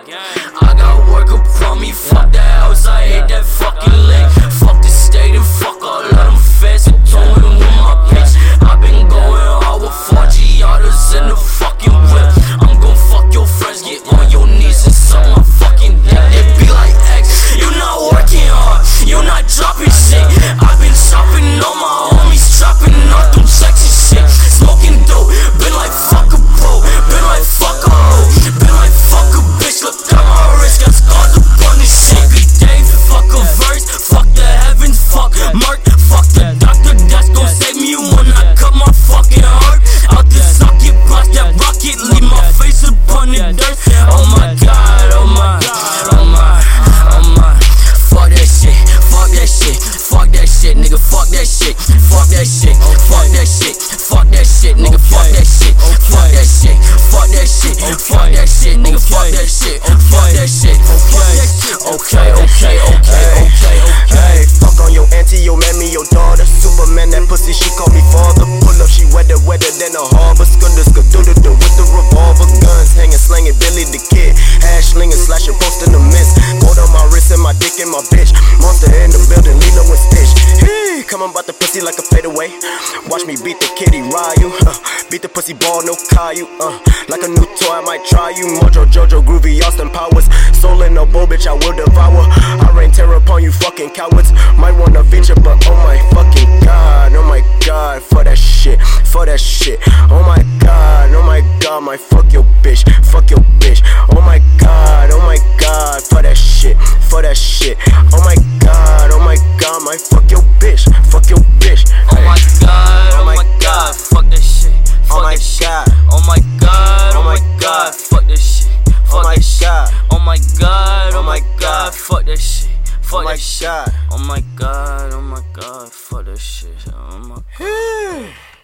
I got work upon me, fuck that house, I hate that fucking lick. Fuck the state and fuck all of them feds and towing with my bitch. I been going hard with 4G autos in the fucking whip. I'm gon' fuck your friends, get on your knees and suck my fucking dick. They be like, X, you not working hard, you not dropping shit. I been shopping on my homies, trapping out them sexy shit. Smoking dope, been like fuck a bro, been like fuck a hoe, been like fuck a bitch. Look at my wrist, got scars upon this shit. Good day, fuck a verse, fuck the heavens, fuck Merc, fuck the doctor that's gon' save me when I cut my fucking heart out the socket. Block that rocket, leave my face upon the dirt. Oh my god, oh my, oh my, oh my. Fuck that shit, fuck that shit, fuck that shit, nigga, fuck that shit, fuck that shit, fuck that shit, fuck that shit, nigga, fuck that shit, fuck that shit, fuck that shit, fuck that shit, nigga, fuck that shit, fuck that shit, fuck that shit. Okay, okay, okay, okay, okay. Fuck on your auntie, your mammy, your daughter. Superman, that pussy, she call me father. Pull up, she wetter than a harbor. Skunda, skadoodle with the revolver. Guns hanging, slanging, Billy the Kid. Hash slinging, slashing, posting the mist. Gold on my wrist and my dick and my bitch. Monster in the building, Lilo and Stitch. Hey, come on, bout the pussy like a fadeaway. Watch me beat the kitty, Ryu. Beat the pussy ball, no Caillou. Like a new toy, I might try you. Mojo, Jojo, Groovy, Austin Powers. Soul in no bow, bitch, I will devour. I rain terror upon you fucking cowards. Might wanna feature, but oh my fucking god, oh my god, for that shit, for that shit. Oh my god, my fuck your bitch, fuck your bitch. Oh my god, for that shit, for that shit. Oh my god, my fuck your bitch, fuck your bitch. Oh my god, fuck that shit, fuck that shit. Oh my god, fuck that shit, fuck that shit. Oh my god, fuck that shit, fuck that shit. Oh my god, fuck that shit. Oh my god.